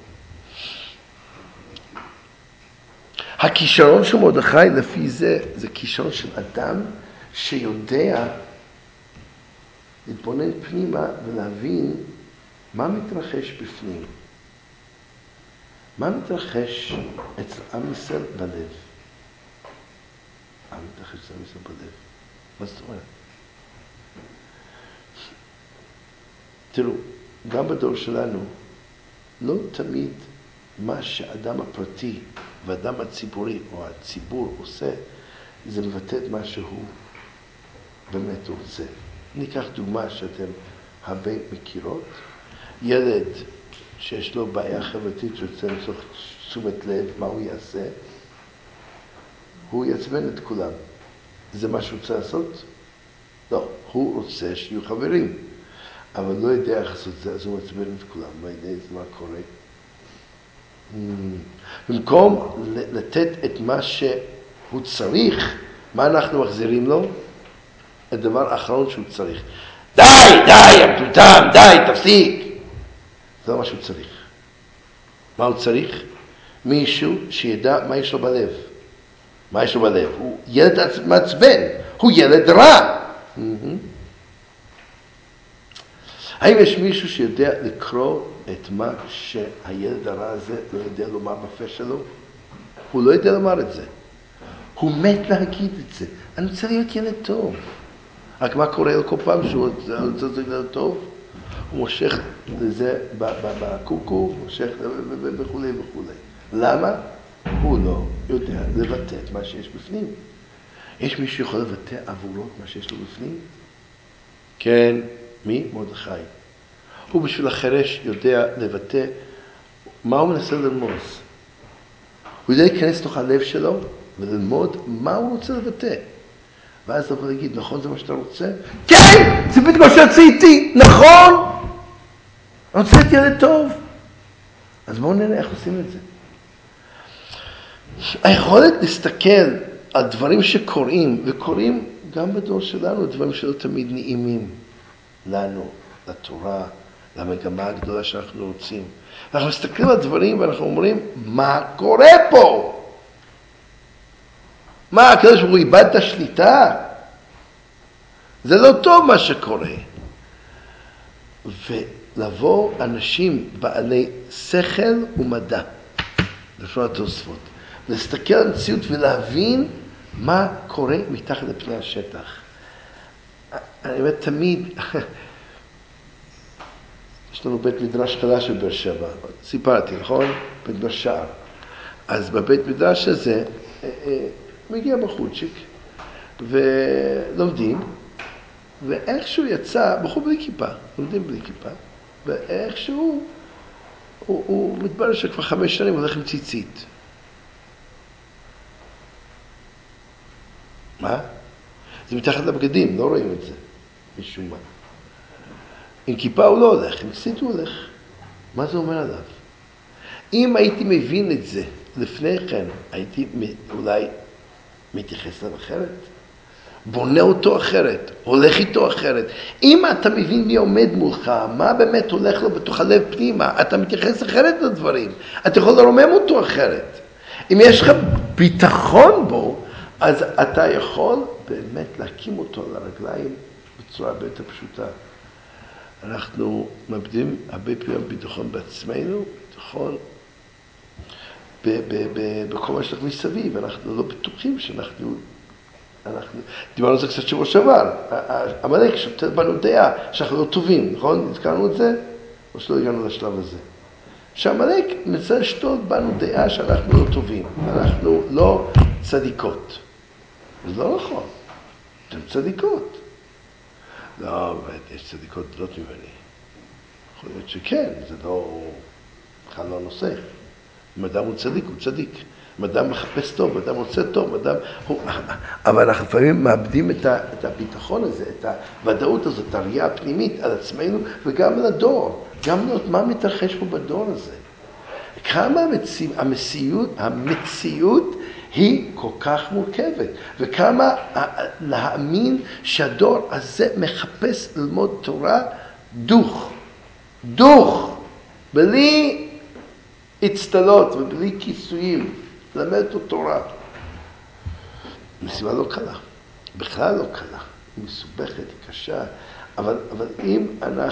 הכישרון של מרדכי לפי זה, זה כישרון של אדם שיודע להתבונן פנימה ולהבין מה מתרחש בפנים. מה מתרחש אצל עם ישראל בלב? מה מתרחש אצל עם ישראל בלב? מה זאת אומרת? תראו, גם בדור שלנו, לא תמיד מה שאדם הפרטי ואדם הציבורי או הציבור עושה, זה מבטא את מה שהוא באמת רוצה. ניקח דוגמה שאתם הרבה מכירות. ילד שיש לו בעיה חברתית שרוצה לצורך תשומת לב, מה הוא יעשה? הוא יעצבן את כולם. זה מה שהוא רוצה לעשות? לא, הוא רוצה שיהיו חברים. אבל לא יודע איך לעשות זה, אז הוא מעצבן את כולם, לא יודע מה קורה. במקום לתת את מה שהוא צריך, מה אנחנו מחזירים לו? הדבר האחרון שהוא צריך. די, המטומטם, די, תפסיק. זה לא מה שהוא צריך. מה הוא צריך? מישהו שידע מה יש לו בלב. מה יש לו בלב? הוא ילד מעצבן, הוא ילד רע. האם יש מישהו שיודע לקרוא את מה שהילד הרע הזה לא יודע לומר בפה שלו? הוא לא יודע לומר את זה. הוא מת להגיד את זה. אני רוצה להיות ילד טוב. רק מה קורה לו כל פעם שהוא רוצה להיות ילד טוב? הוא מושך לזה בקוקו, מושך וכו' וכו'. למה? הוא לא יודע לבטא את מה שיש בפנים. יש מישהו שיכול לבטא עבורו את מה שיש לו בפנים? כן. מי? מרדכי. הוא בשביל החרש יודע לבטא מה הוא מנסה ללמוד. הוא יודע להיכנס לתוך הלב שלו וללמוד מה הוא רוצה לבטא. ואז לבוא להגיד, נכון זה מה שאתה רוצה? כן! זה בדיוק מה שרציתי! נכון! אני רוצה להיות ילד טוב. אז בואו נראה איך עושים את זה. היכולת להסתכל על דברים שקורים, וקורים גם בדור שלנו, דברים שלא תמיד נעימים לנו, לתורה, למגמה הגדולה שאנחנו רוצים. אנחנו מסתכלים על דברים ואנחנו אומרים, מה קורה פה? מה, הקדוש ברוך הוא איבד את השליטה? זה לא טוב מה שקורה. ולבוא אנשים בעלי שכל ומדע, לפני התוספות, להסתכל על המציאות ולהבין מה קורה מתחת לפני השטח. אני אומר תמיד, יש לנו בית מדרש חדש בבאר שבע, סיפרתי, נכון? בית מדרש שער. אז בבית מדרש הזה מגיע בחורצ'יק ולומדים, ואיכשהו יצא, בחור בלי כיפה, לומדים בלי כיפה, ואיכשהו הוא מתברר שכבר 5 שנים הולך עם ציצית. מה? זה מתחת לבגדים, לא רואים את זה, משום מה. עם כיפה הוא לא הולך, עם ציצית הוא הולך. מה זה אומר עליו? אם הייתי מבין את זה לפני כן, הייתי אולי מתייחס אליו אחרת, בונה אותו אחרת, הולך איתו אחרת. אם אתה מבין מי עומד מולך, מה באמת הולך לו בתוך הלב פנימה, אתה מתייחס אחרת לדברים, אתה יכול לרומם אותו אחרת. אם יש לך ביטחון בו, אז אתה יכול באמת להקים אותו על הרגליים בצורה הרבה יותר פשוטה. אנחנו מאבדים הרבה פעמים ביטחון בעצמנו, ביטחון בכל מה שאנחנו מסביב, אנחנו לא בטוחים שאנחנו דיברנו על זה קצת שבוע שעבר, עמלק שותת בנו דעה שאנחנו לא טובים, נכון? הזכרנו את זה? או שלא הגענו לשלב הזה? שעמלק מנסה לשתות בנו דעה שאנחנו לא טובים, אנחנו לא צדיקות. זה לא נכון, אתם צדיקות. לא, יש צדיקות גדולות ממני. יכול להיות שכן, זה לא... בכלל לא הנושא. אם אדם הוא צדיק, הוא צדיק. אם אדם מחפש טוב, אדם רוצה טוב, אדם... אבל אנחנו לפעמים מאבדים את הביטחון הזה, את הוודאות הזאת, את הראייה הפנימית על עצמנו וגם על הדור. גם לראות מה מתרחש פה בדור הזה. כמה המציאות היא כל כך מורכבת, וכמה להאמין שהדור הזה מחפש ללמוד תורה דוך, בלי הצטלות ובלי כיסויים, ללמד אותו תורה. משימה לא קלה, בכלל לא קלה, היא מסובכת, היא קשה, אבל אם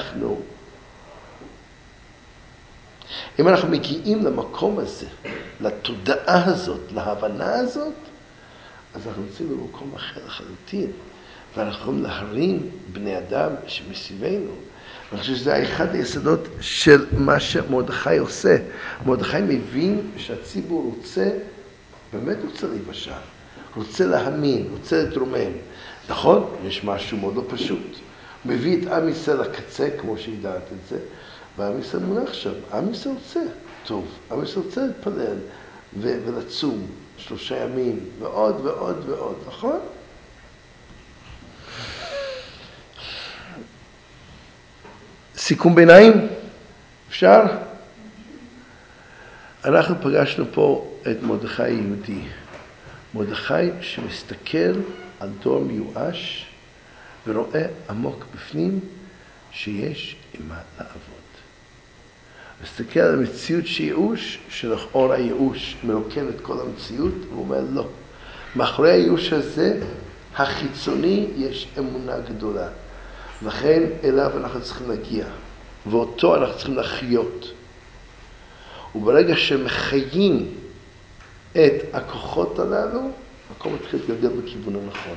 אנחנו מגיעים למקום הזה, לתודעה הזאת, להבנה הזאת, אז אנחנו נמצאים במקום אחר לחלוטין, ואנחנו יכולים להרים בני אדם שמסביבנו. ואני חושב שזה אחד היסודות של מה שמרדכי עושה. מרדכי מבין שהציבור באמת רוצה להיוושע, רוצה להאמין, רוצה להתרומם. נכון? יש משהו מאוד לא פשוט. הוא מביא את עם ישראל לקצה, כמו שהדעת את זה, ועם ישראל מונח שם. עם ישראל רוצה טוב. עם ישראל רוצה להתפלל ולצום 3 ימים, ועוד ועוד ועוד, נכון? סיכום ביניים? אפשר? אנחנו פגשנו פה את מרדכי היהודי. מרדכי שמסתכל על דור מיואש ורואה עמוק בפנים שיש עם מה לעבוד. מסתכל על המציאות שייאוש, שלכאורה הייאוש מרוקן את כל המציאות, והוא אומר לא. מאחורי הייאוש הזה, החיצוני, יש אמונה גדולה. לכן אליו אנחנו צריכים להגיע, ואותו אנחנו צריכים לחיות. וברגע שמחיים את הכוחות הללו, המקום מתחיל להתגלגל בכיוון הנכון.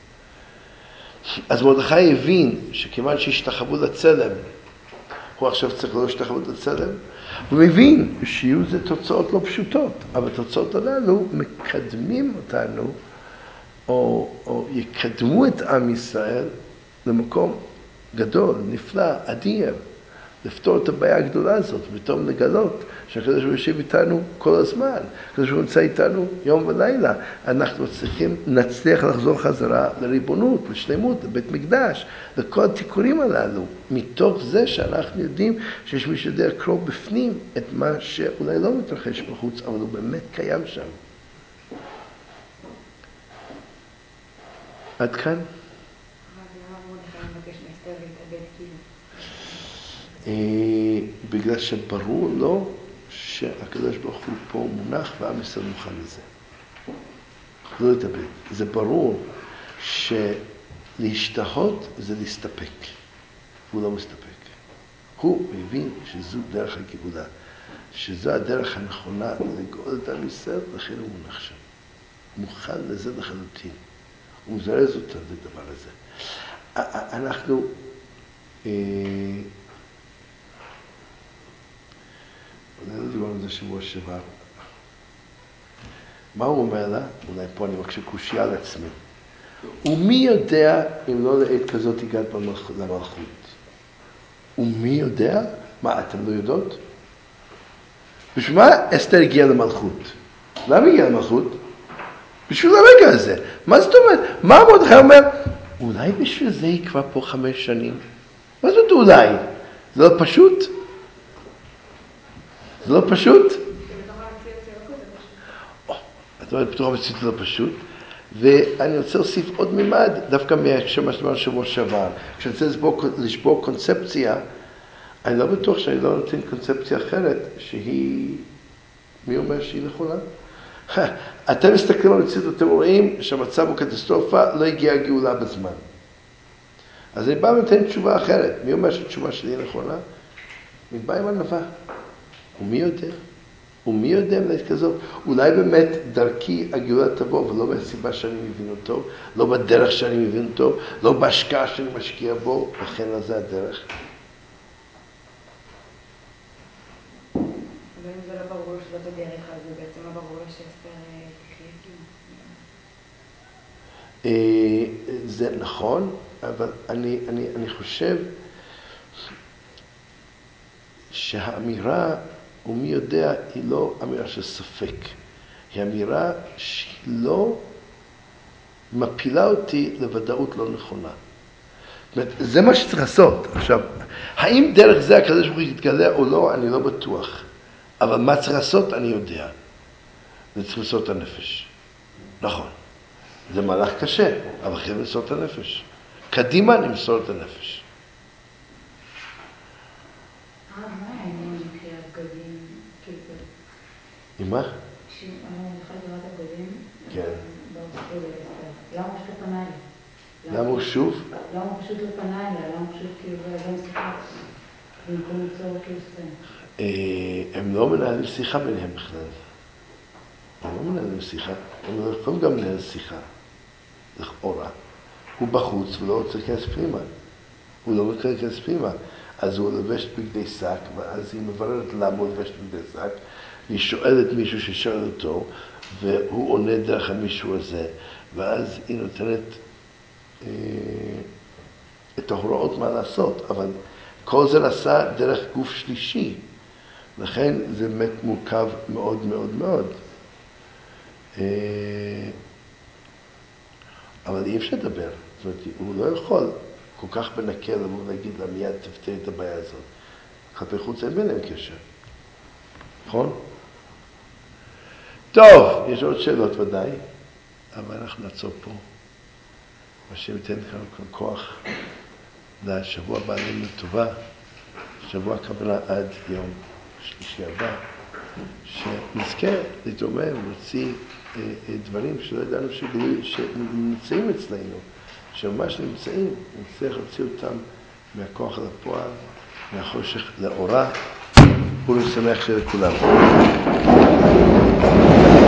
אז מרדכי הבין שכיוון שהשתחוו לצלם, הוא עכשיו צריך לא להשתחוות לצלם, הוא מבין שיהיו זה תוצאות לא פשוטות, אבל התוצאות הללו מקדמים אותנו, או יקדמו את עם ישראל למקום גדול, נפלא, אדיר, לפתור את הבעיה הגדולה הזאת, ופתאום לגלות שהקדוש ברוך הוא יושב איתנו כל הזמן, הקדוש ברוך הוא נמצא איתנו יום ולילה, אנחנו נצליח לחזור חזרה לריבונות, לשלמות, לבית מקדש, לכל התיקונים הללו, מתוך זה שאנחנו יודעים שיש מי שיודע קרוא בפנים את מה שאולי לא מתרחש בחוץ, אבל הוא באמת קיים שם. עד כאן? בגלל שברור לו שהקדוש ברוך הוא פה מונח ועם ישראל מוכן לזה. לא להתאבד. זה ברור שלהשתהות זה להסתפק. הוא לא מסתפק. הוא מבין שזו דרך הגאולה, שזו הדרך הנכונה לגאול את עם ישראל, לכן הוא מונח שם. מוכן לזה לחלוטין. הוא מזרז אותה לדבר הזה. אנחנו לא דיברנו על זה שבוע שעבר. מה הוא אומר לה? אולי פה אני מקשה קושיה על עצמי. ומי יודע אם לא לעת כזאת הגעת למלכות? ומי יודע? מה, אתם לא יודעות? בשביל מה אסתר הגיעה למלכות? למה הגיעה למלכות? בשביל הרגע הזה. מה זאת אומרת? מה מרדכי אומר? אולי בשביל זה היא כבר פה 5 שנים. מה זאת אולי? זה לא פשוט? זה לא פשוט? זאת אומרת, בתוך המציאות לא פשוט. ואני רוצה להוסיף עוד מימד, דווקא מה שאמר שבוע שעבר. כשאני רוצה לשבור קונספציה, אני לא בטוח שאני לא נותן קונספציה אחרת, שהיא, מי אומר שהיא נכונה? אתם מסתכלים על המציאות, אתם רואים שהמצב הוא קטסטרופה, לא הגיעה גאולה בזמן. אז אני בא ונותן תשובה אחרת. מי אומר שהתשובה שלי נכונה? אני בא עם ענווה. ומי יודע? ומי יודע מלאת כזאת? אולי באמת דרכי הגאולה תבוא, ולא מהסיבה שאני מבין אותו, לא בדרך שאני מבין אותו, לא בהשקעה שאני משקיע בו, וכן לזה הדרך. אבל אם זה לא ברור שזאת הדרך, אז זה בעצם לא ברור שאסתר תחיה. זה נכון, אבל אני חושב שהאמירה, ומי יודע, היא לא אמירה של ספק. היא אמירה שהיא לא מפילה אותי לוודאות לא נכונה. זאת אומרת, זה מה שצריך לעשות. עכשיו, האם דרך זה הקדוש ברוך הוא יתגלה או לא, אני לא בטוח. אבל מה צריך לעשות, אני יודע. זה צריך למסור את הנפש. נכון. זה מהלך קשה, אבל חייב למסור את הנפש. קדימה נמסור את הנפש. מה העניין מבחינת בגדים? עם מה? כשאמרנו לך לראות הבגדים, כן. למה הוא פשוט פנה אליה? למה הוא שוב? למה הוא פשוט לא פנה אליה? למה הוא פשוט כאילו לא משחק? במקום ליצור כאילו סצנה. הם לא מנהלים שיחה ביניהם בכלל. הם לא מנהלים שיחה. הם לא יכולים גם לנהל שיחה. לכאורה. הוא בחוץ ולא רוצה להיכנס פנימה. הוא לא רוצה להיכנס פנימה. אז הוא לובש בגדי שק, ואז היא מבררת למה הוא לובש בגדי שק, והיא שואלת מישהו ששואל אותו, והוא עונה דרך המישהו הזה, ואז היא נותנת את ההוראות מה לעשות, אבל כל זה נעשה דרך גוף שלישי, לכן זה באמת מורכב מאוד מאוד מאוד. אבל אי אפשר לדבר, זאת אומרת, הוא לא יכול כל כך בנקל לבוא ולהגיד לה מיד תפתר את הבעיה הזאת. כלפי חוץ אין ביניהם קשר, נכון? טוב, יש עוד שאלות ודאי, אבל אנחנו נעצור פה. השם ייתן כאן כוח לשבוע הבא עלינו טובה, שבוע הכוונה עד יום שלישי הבא, שנזכה להתרומם, להוציא דברים שלא ידענו שנמצאים אצלנו, שממש נמצאים, נצטרך להוציא אותם מהכוח אל הפועל, מהחושך לאורה, ולשמח של כולם.